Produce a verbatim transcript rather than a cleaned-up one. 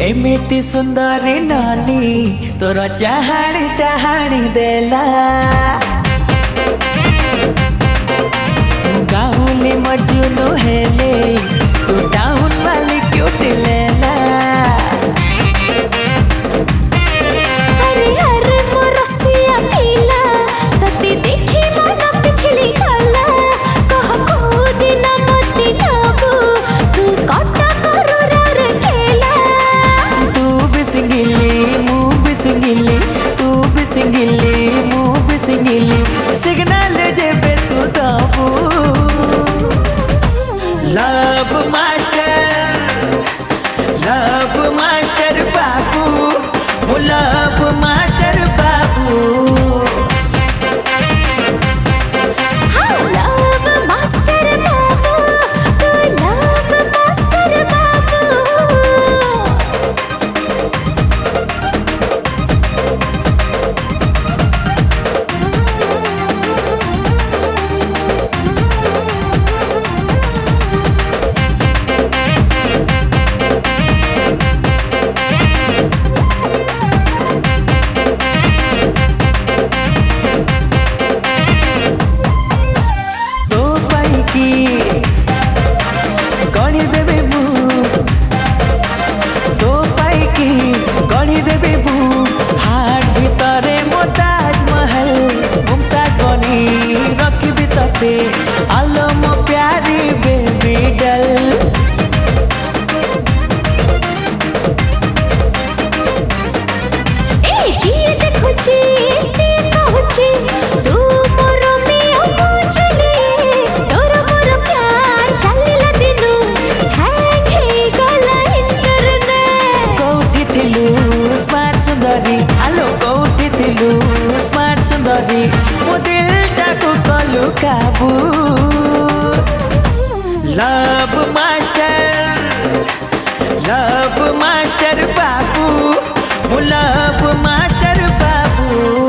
एमिति सुंदरी नानी तोर चाहाणी टाहाणी देला गाहुली मजनू हेले तू टाउन वाली क्यूट लेला। अरे अरे मोरसिया पीला तती देखी मन पिछली गला कह को दिन मती नबू तू कटा करो रे खेला। तू भी सिंगिली मु भी सिंगिली तू भी सिंगिली मु भी सिंगिली सिग्नल जेबे तू दबू। लव मास्टर लव मास्टर बाबू वो लव मास्टर बाबू। हाँ लव मास्टर बाबू तू लव मास्टर बाबू। गणी देवी मु तो पाई की गणी देवी मु हाट भितरे मो ताजमहल मुमताज बनी रखी तते आलो मो प्यारी बेबी डल। ए जी देखुची से कहूची तू मोर मिया मजली तोर मोर प्यार चलिला दिनु हैंग हे गला इंटरनेट। कौटी थिलु स्मार्ट सुंदरी आलो कौटी थिलु स्मार्ट सुंदरी मो दिल टाको कलु काबू। लव मास्टर लव मास्टर बाबू वो लव मास्टर बाबू।